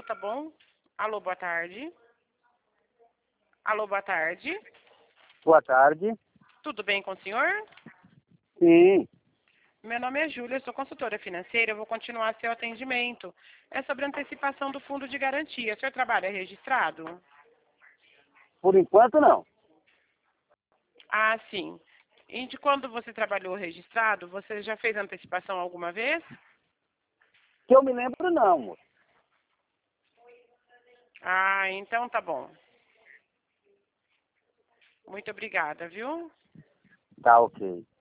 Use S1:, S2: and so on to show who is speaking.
S1: tá bom? Alô, boa tarde. Alô, boa tarde.
S2: Boa tarde.
S1: Tudo bem com o senhor?
S2: Sim.
S1: Meu nome é Júlia, eu sou consultora financeira, eu vou continuar seu atendimento. É sobre antecipação do fundo de garantia. O senhor trabalha registrado?
S2: Por enquanto, não.
S1: Ah, sim. E de quando você trabalhou registrado, você já fez antecipação alguma vez?
S2: Que eu me lembro, não, moço.
S1: Ah, então tá bom. Muito obrigada, viu?
S2: Tá ok.